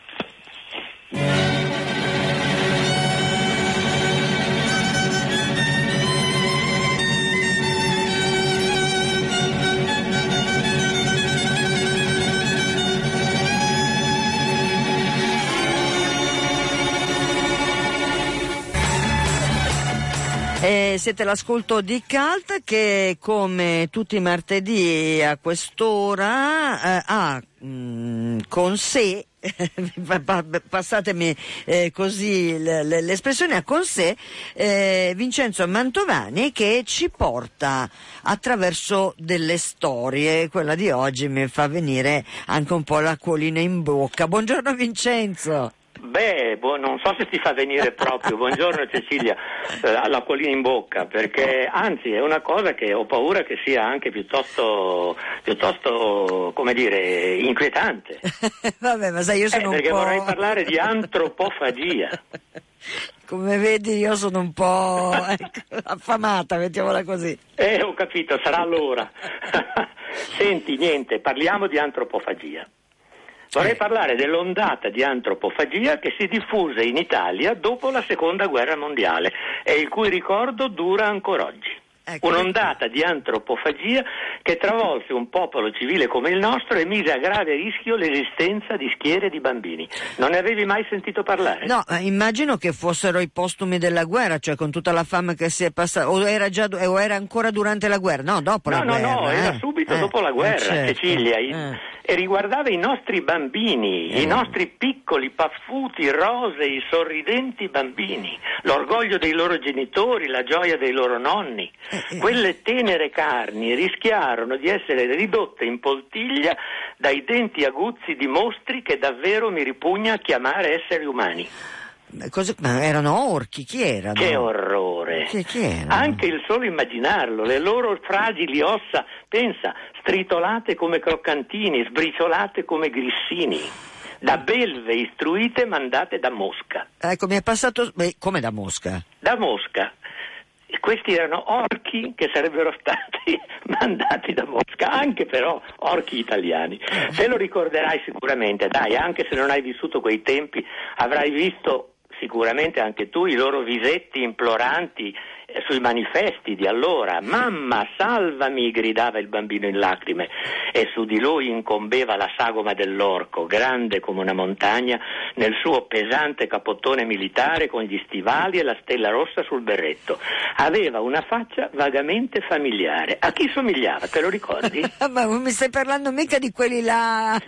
Siete all'ascolto di CULT che come tutti i martedì a quest'ora ha con sé, passatemi così l'espressione, ha con sé Vincenzo Mantovani che ci porta attraverso delle storie. Quella di oggi mi fa venire anche un po' l'acquolina in bocca. Buongiorno Vincenzo. Beh, non so se ti fa venire proprio, buongiorno Cecilia, l'acquolina in bocca, perché anzi è una cosa che ho paura che sia anche piuttosto come dire, inquietante. Vabbè, ma sai, io sono un po'... Perché vorrei parlare di antropofagia. Come vedi io sono un po' affamata, mettiamola così. Ho capito, sarà l'ora. Senti, niente, parliamo di antropofagia. Vorrei parlare dell'ondata di antropofagia che si diffuse in Italia dopo la Seconda Guerra Mondiale e il cui ricordo dura ancora oggi. Ecco. Un'ondata di antropofagia che travolse un popolo civile come il nostro e mise a grave rischio l'esistenza di schiere di bambini. Non ne avevi mai sentito parlare? No, immagino che fossero i postumi della guerra, cioè con tutta la fame che si è passata, o era ancora durante la guerra? No, dopo la guerra. No, era subito dopo la guerra, certo. Cecilia. E riguardava i nostri bambini, i nostri piccoli, paffuti, rosei, sorridenti bambini, l'orgoglio dei loro genitori, la gioia dei loro nonni. Quelle tenere carni rischiarono di essere ridotte in poltiglia dai denti aguzzi di mostri che davvero mi ripugna chiamare esseri umani. Ma erano orchi? Chi erano? Che orrore! Chi erano? Anche il solo immaginarlo, le loro fragili ossa, pensa, stritolate come croccantini, sbriciolate come grissini, da belve istruite mandate da Mosca. Ecco, mi è passato... come da Mosca? Da Mosca. Questi erano orchi che sarebbero stati mandati da Mosca, anche però orchi italiani. Te lo ricorderai sicuramente, dai, anche se non hai vissuto quei tempi, avrai visto sicuramente anche tu i loro visetti imploranti sui manifesti di allora. Mamma, salvami, gridava il bambino in lacrime, e su di lui incombeva la sagoma dell'orco, grande come una montagna, nel suo pesante capottone militare con gli stivali e la stella rossa sul berretto. Aveva una faccia vagamente familiare. A chi somigliava, te lo ricordi? Ma non mi stai parlando mica di quelli là?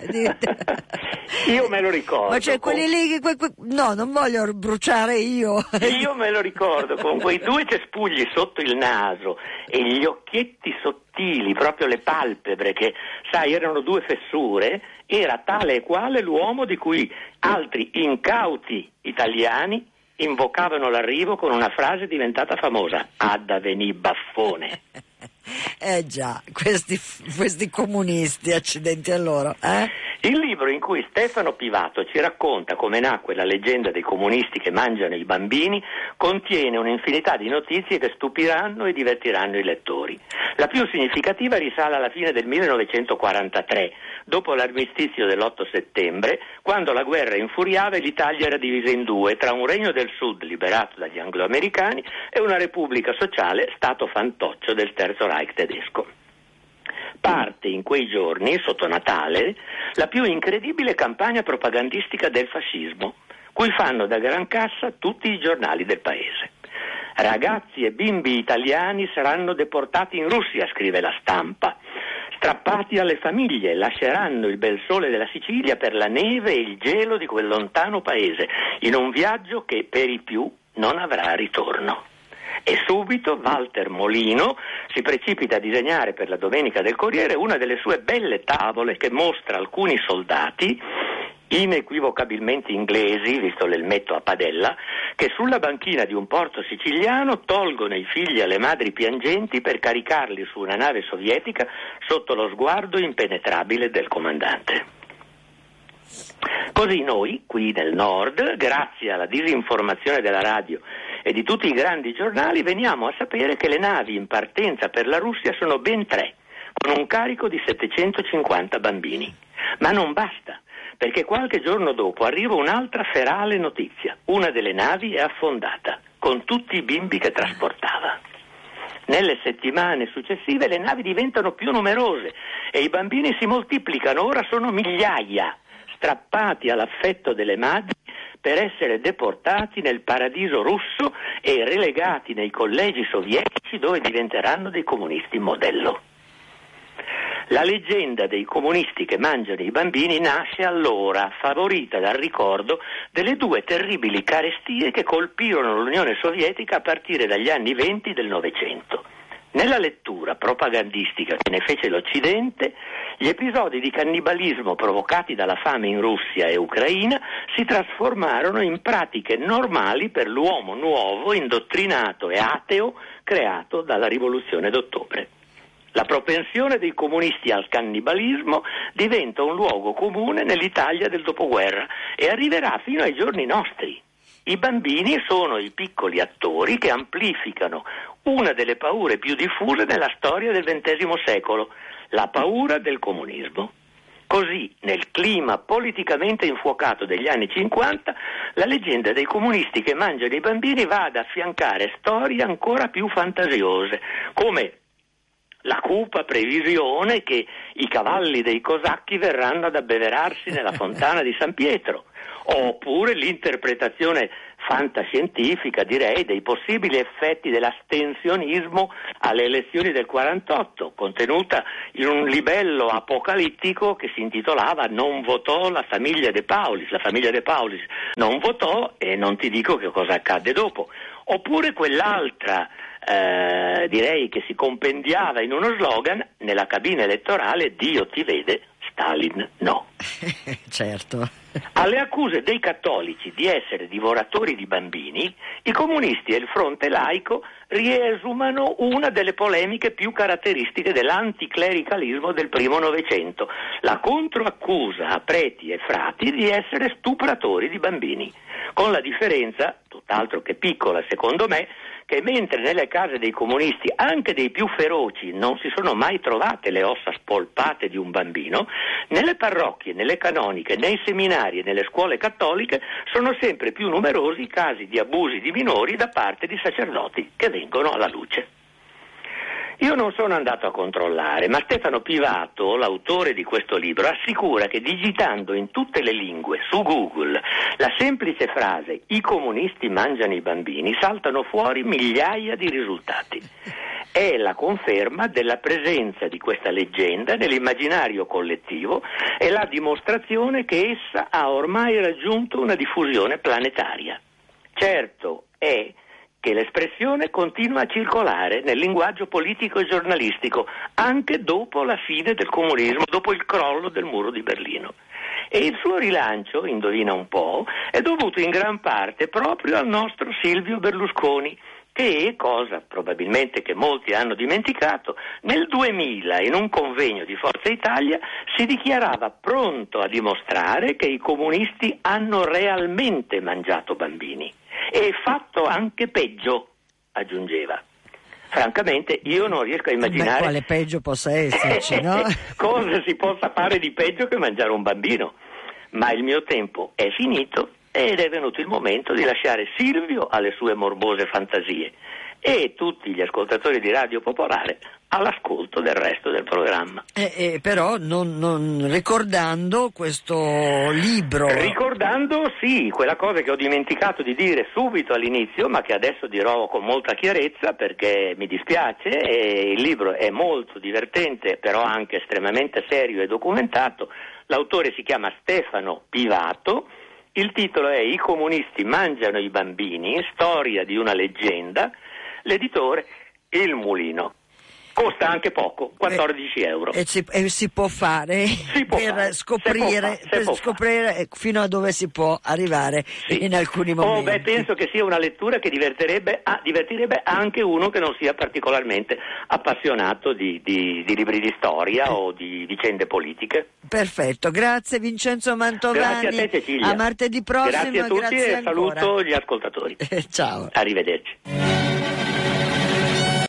Io me lo ricordo. Ma cioè quelli lì, no, non voglio bruciare io. Io me lo ricordo, con quei due cespugli sotto il naso e gli occhietti sottili, proprio le palpebre che, sai, erano due fessure. Era tale e quale l'uomo di cui altri incauti italiani invocavano l'arrivo con una frase diventata famosa: "Adda venì baffone". Già, questi comunisti, accidenti a loro, Il libro in cui Stefano Pivato ci racconta come nacque la leggenda dei comunisti che mangiano i bambini contiene un'infinità di notizie che stupiranno e divertiranno i lettori. La più significativa risale alla fine del 1943, dopo l'armistizio dell'8 settembre, quando la guerra infuriava e l'Italia era divisa in due, tra un regno del sud liberato dagli angloamericani e una repubblica sociale, stato fantoccio del Terzo Reich tedesco. Parte in quei giorni, sotto Natale, la più incredibile campagna propagandistica del fascismo, cui fanno da gran cassa tutti i giornali del paese. Ragazzi e bimbi italiani saranno deportati in Russia, scrive La Stampa. Strappati alle famiglie, lasceranno il bel sole della Sicilia per la neve e il gelo di quel lontano paese, in un viaggio che per i più non avrà ritorno. E subito Walter Molino si precipita a disegnare per la Domenica del Corriere una delle sue belle tavole che mostra alcuni soldati, inequivocabilmente inglesi, visto l'elmetto a padella, che sulla banchina di un porto siciliano tolgono i figli alle madri piangenti per caricarli su una nave sovietica sotto lo sguardo impenetrabile del comandante. Così noi, qui nel Nord, grazie alla disinformazione della radio e di tutti i grandi giornali, veniamo a sapere che le navi in partenza per la Russia sono ben 3, con un carico di 750 bambini. Ma non basta, perché qualche giorno dopo arriva un'altra ferale notizia. Una delle navi è affondata, con tutti i bimbi che trasportava. Nelle settimane successive le navi diventano più numerose e i bambini si moltiplicano, ora sono migliaia, strappati all'affetto delle madri per essere deportati nel paradiso russo e relegati nei collegi sovietici dove diventeranno dei comunisti modello. La leggenda dei comunisti che mangiano i bambini nasce allora, favorita dal ricordo delle 2 terribili carestie che colpirono l'Unione Sovietica a partire dagli anni 20 del Novecento. Nella lettura propagandistica che ne fece l'Occidente, gli episodi di cannibalismo provocati dalla fame in Russia e Ucraina si trasformarono in pratiche normali per l'uomo nuovo, indottrinato e ateo creato dalla Rivoluzione d'Ottobre. La propensione dei comunisti al cannibalismo diventa un luogo comune nell'Italia del dopoguerra e arriverà fino ai giorni nostri. I bambini sono i piccoli attori che amplificano una delle paure più diffuse nella storia del XX secolo, la paura del comunismo. Così, nel clima politicamente infuocato degli anni 50, la leggenda dei comunisti che mangiano i bambini va ad affiancare storie ancora più fantasiose, come la cupa previsione che i cavalli dei cosacchi verranno ad abbeverarsi nella fontana di San Pietro, oppure l'interpretazione fantascientifica, direi, dei possibili effetti dell'astensionismo alle elezioni del 48, contenuta in un libello apocalittico che si intitolava "Non votò la famiglia De Paulis", la famiglia De Paulis non votò e non ti dico che cosa accadde dopo. Oppure quell'altra direi che si compendiava in uno slogan nella cabina elettorale: "Dio ti vede, Stalin no". Certo. Alle accuse dei cattolici di essere divoratori di bambini, i comunisti e il fronte laico riesumano una delle polemiche più caratteristiche dell'anticlericalismo del primo Novecento, la controaccusa a preti e frati di essere stupratori di bambini, con la differenza, tutt'altro che piccola secondo me, che mentre nelle case dei comunisti, anche dei più feroci, non si sono mai trovate le ossa spolpate di un bambino, nelle parrocchie, nelle canoniche, nei seminari e nelle scuole cattoliche sono sempre più numerosi i casi di abusi di minori da parte di sacerdoti che vengono alla luce. Io non sono andato a controllare, ma Stefano Pivato, l'autore di questo libro, assicura che digitando in tutte le lingue su Google la semplice frase "i comunisti mangiano i bambini" saltano fuori migliaia di risultati. È la conferma della presenza di questa leggenda nell'immaginario collettivo e la dimostrazione che essa ha ormai raggiunto una diffusione planetaria. Certo è che l'espressione continua a circolare nel linguaggio politico e giornalistico anche dopo la fine del comunismo, dopo il crollo del muro di Berlino. E il suo rilancio, indovina un po', è dovuto in gran parte proprio al nostro Silvio Berlusconi, che, cosa probabilmente che molti hanno dimenticato, nel 2000 in un convegno di Forza Italia si dichiarava pronto a dimostrare che i comunisti hanno realmente mangiato bambini e fatto anche peggio, aggiungeva. Francamente io non riesco a immaginare quale peggio possa esserci, no? Cosa si possa fare di peggio che mangiare un bambino. Ma il mio tempo è finito ed è venuto il momento di lasciare Silvio alle sue morbose fantasie e tutti gli ascoltatori di Radio Popolare all'ascolto del resto del programma. Però non ricordando questo libro. Ricordando, sì, quella cosa che ho dimenticato di dire subito all'inizio, ma che adesso dirò con molta chiarezza perché mi dispiace, e il libro è molto divertente, però anche estremamente serio e documentato. L'autore si chiama Stefano Pivato, il titolo è "I comunisti mangiano i bambini, storia di una leggenda", l'editore Il Mulino. Costa anche poco, 14 euro. E si può fare scoprire fino a dove si può arrivare in alcuni momenti. Penso che sia una lettura che divertirebbe anche uno che non sia particolarmente appassionato di libri di storia o di vicende politiche. Perfetto, grazie Vincenzo Mantovani. Grazie a te, Cecilia. A martedì prossimo. Grazie a tutti e ancora. Saluto gli ascoltatori. Ciao. Arrivederci.